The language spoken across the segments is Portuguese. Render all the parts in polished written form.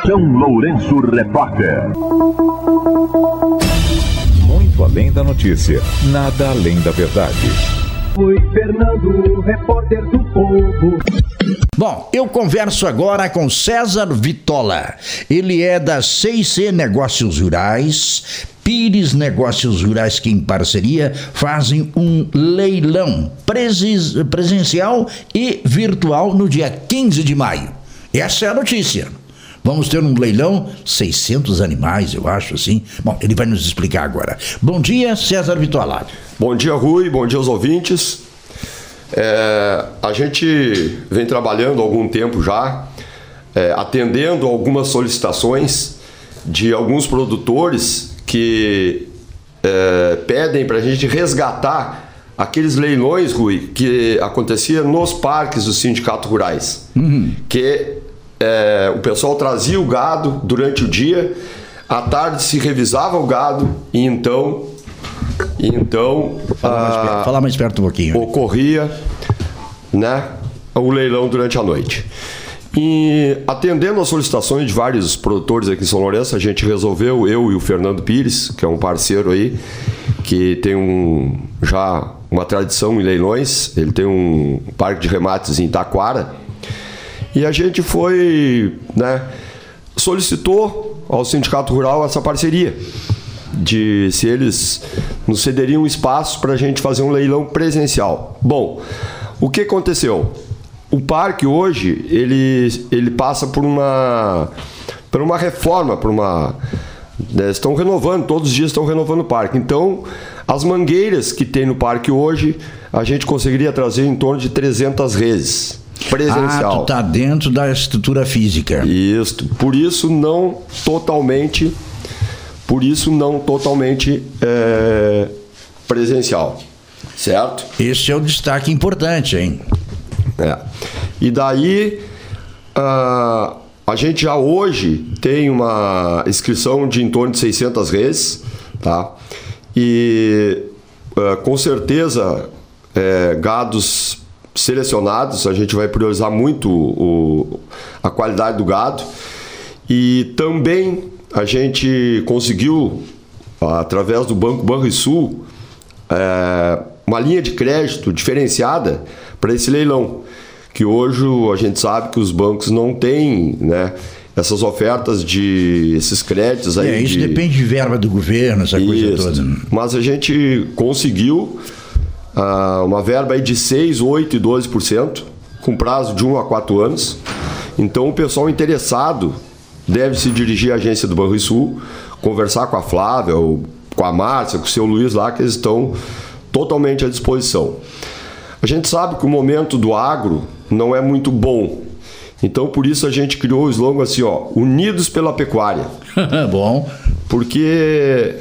São Lourenço Repórter. Muito além da notícia, nada além da verdade. Oi, Fernando, repórter do povo. Bom, eu converso agora com César Vitola. Ele é da C&C Negócios Rurais, Pires Negócios Rurais, que em parceria fazem um leilão presencial e virtual no dia 15 de maio. Essa é a notícia. Vamos ter um leilão, 600 animais, eu acho, assim. Bom, ele vai nos explicar agora. Bom dia, César Vitola. Bom dia, Rui. Bom dia aos ouvintes. A gente vem trabalhando há algum tempo já, atendendo algumas solicitações de alguns produtores que pedem para a gente resgatar aqueles leilões, Rui, que acontecia nos parques dos sindicatos rurais. Que o pessoal trazia o gado durante o dia, à tarde se revisava o gado e então Fala mais perto um pouquinho. Ocorria, né, o leilão durante a noite. E atendendo às solicitações de vários produtores aqui em São Lourenço, a gente resolveu, eu e o Fernando Pires, que é um parceiro aí, que tem já uma tradição em leilões, ele tem um parque de remates em Taquara, e a gente foi, né, solicitou ao Sindicato Rural essa parceria, de se eles nos cederiam espaço para a gente fazer um leilão presencial. Bom, o que aconteceu? O parque hoje, ele passa por uma reforma, estão renovando, todos os dias estão renovando o parque. Então, as mangueiras que tem no parque hoje, a gente conseguiria trazer em torno de 300 reses. Presencial. Tu tá dentro da estrutura física. Isso, por isso não totalmente presencial, certo? Esse é o destaque importante, hein? E daí a gente já hoje tem uma inscrição de em torno de 600 reses, tá? E com certeza gados selecionados, a gente vai priorizar muito a qualidade do gado. E também a gente conseguiu, através do Banco Banrisul, uma linha de crédito diferenciada para esse leilão, que hoje a gente sabe que os bancos não têm, né, essas ofertas esses créditos aí. Isso depende de verba do governo, essa coisa toda. Mas a gente conseguiu uma verba aí de 6%, 8% e 12%, com prazo de 1 a 4 anos. Então o pessoal interessado deve se dirigir à agência do Banrisul, conversar com a Flávia, ou com a Márcia, com o seu Luiz lá, que eles estão totalmente à disposição. A gente sabe que o momento do agro não é muito bom. Então, por isso a gente criou o slogan assim, Unidos pela Pecuária. Bom. Porque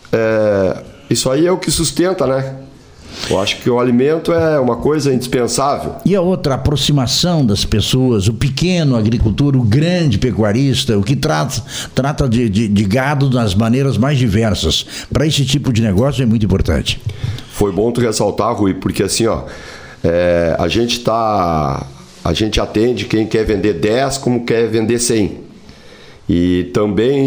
isso aí é o que sustenta, né? Eu acho que o alimento é uma coisa indispensável. E a outra, aproximação das pessoas, o pequeno agricultor, o grande pecuarista, o que trata de gado das maneiras mais diversas. Para esse tipo de negócio é muito importante. Foi bom tu ressaltar, Rui, porque assim, a gente atende quem quer vender 10 como quer vender 100. E também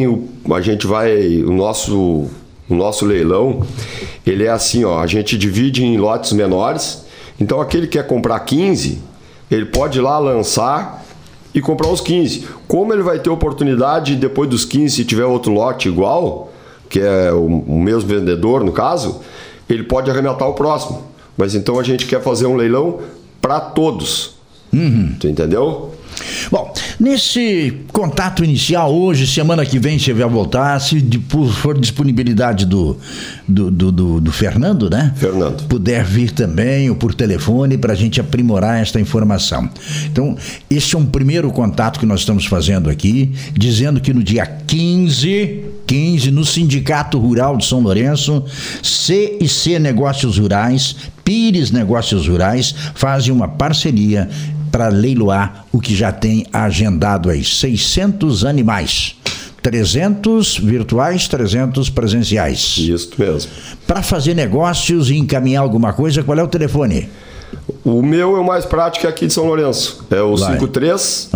o nosso leilão, ele é assim, a gente divide em lotes menores. Então aquele que quer comprar 15, ele pode ir lá lançar e comprar os 15. Como ele vai ter oportunidade, depois dos 15, se tiver outro lote igual, que é o mesmo vendedor no caso, ele pode arrematar o próximo. Mas então a gente quer fazer um leilão para todos. Tu entendeu? Bom, nesse contato inicial, hoje, semana que vem você vai voltar, se for disponibilidade do Fernando, né? Fernando. Puder vir também, ou por telefone, para a gente aprimorar esta informação. Então, esse é um primeiro contato que nós estamos fazendo aqui, dizendo que no dia 15, no Sindicato Rural de São Lourenço, C&C Negócios Rurais, Pires Negócios Rurais, fazem uma parceria para leiloar o que já tem agendado aí, 600 animais, 300 virtuais, 300 presenciais. Isso mesmo. Para fazer negócios e encaminhar alguma coisa, qual é o telefone? O meu é o mais prático aqui de São Lourenço. É o 53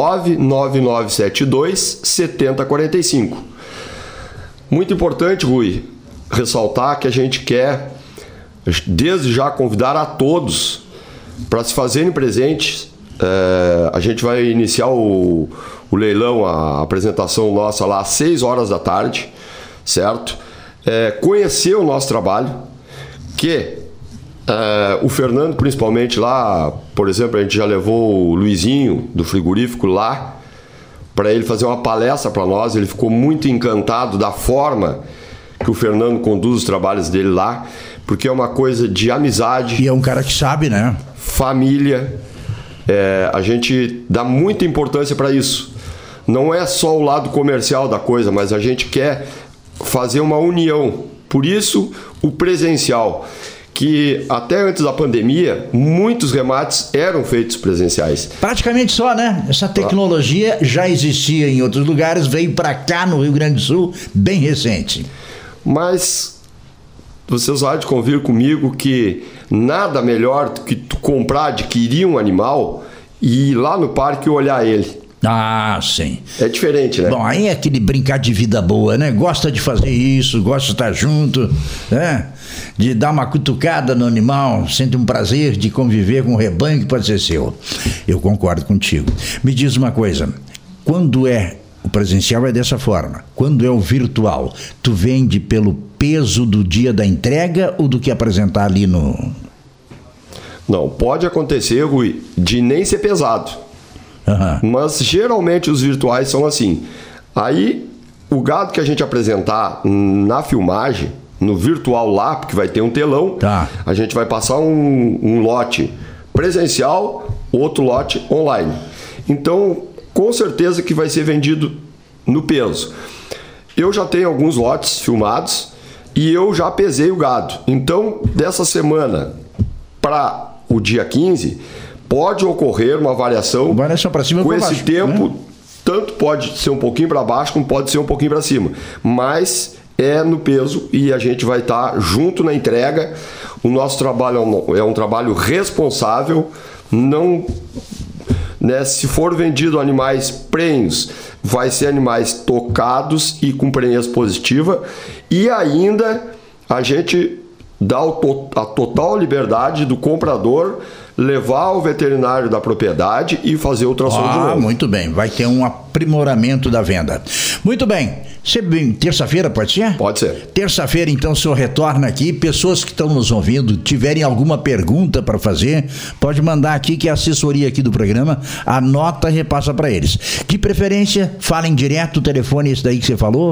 99972 7045. Muito importante, Rui, ressaltar que a gente quer, desde já, convidar a todos para se fazerem presentes. A gente vai iniciar o leilão, a apresentação nossa lá às 6 horas da tarde, certo? Conhecer o nosso trabalho, que o Fernando, principalmente lá, por exemplo, a gente já levou o Luizinho do frigorífico lá para ele fazer uma palestra para nós. Ele ficou muito encantado da forma que o Fernando conduz os trabalhos dele lá, porque é uma coisa de amizade. E é um cara que sabe, né? Família. A gente dá muita importância para isso. Não é só o lado comercial da coisa, mas a gente quer fazer uma união. Por isso, o presencial, que até antes da pandemia, muitos remates eram feitos presenciais. Praticamente só, né? Essa tecnologia já existia em outros lugares, veio para cá no Rio Grande do Sul, bem recente. Mas vocês vão convir comigo que nada melhor do que tu comprar, adquirir um animal e ir lá no parque olhar ele. Ah, sim. É diferente, né? Bom, aí é aquele brincar de vida boa, né? Gosta de fazer isso, gosta de estar junto, né? De dar uma cutucada no animal, sente um prazer de conviver com um rebanho que pode ser seu. Eu concordo contigo. Me diz uma coisa, quando o presencial é dessa forma, quando é o virtual, tu vende pelo peso do dia da entrega ou do que apresentar ali no... Não, pode acontecer, Rui, de nem ser pesado. Mas geralmente os virtuais são assim. Aí o gado que a gente apresentar na filmagem, no virtual lá, porque vai ter um telão, a gente vai passar um lote presencial, outro lote online. Então, com certeza que vai ser vendido no peso. Eu já tenho alguns lotes filmados e eu já pesei o gado. Então, dessa semana para o dia 15... pode ocorrer uma variação para cima com ou para esse baixo, tempo, né? Tanto pode ser um pouquinho para baixo, como pode ser um pouquinho para cima. Mas é no peso e a gente vai estar junto na entrega. O nosso trabalho é um trabalho responsável. Não, né, se for vendido animais prenhos, vai ser animais tocados e com prenhez positiva. E ainda a gente dá a total liberdade do comprador levar ao veterinário da propriedade e fazer o ultrassom de novo. Muito bem, vai ter um aprimoramento da venda. Muito bem, terça-feira pode ser? Pode ser. Terça-feira, então, o senhor retorna aqui. Pessoas que estão nos ouvindo, tiverem alguma pergunta para fazer, pode mandar aqui que a assessoria aqui do programa anota e repassa para eles. De preferência, falem direto, o telefone esse daí que você falou?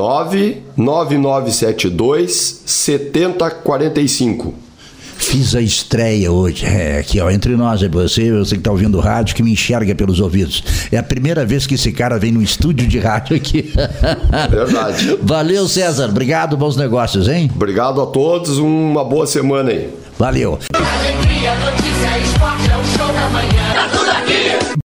99972 7045. Fiz a estreia hoje, aqui ó, entre nós, você que está ouvindo o rádio, que me enxerga pelos ouvidos. É a primeira vez que esse cara vem no estúdio de rádio aqui. Verdade. Valeu, César, obrigado, bons negócios, hein? Obrigado a todos, uma boa semana aí. Valeu. Alegria, notícia, esporte, é o show da manhã. Tá tudo aqui.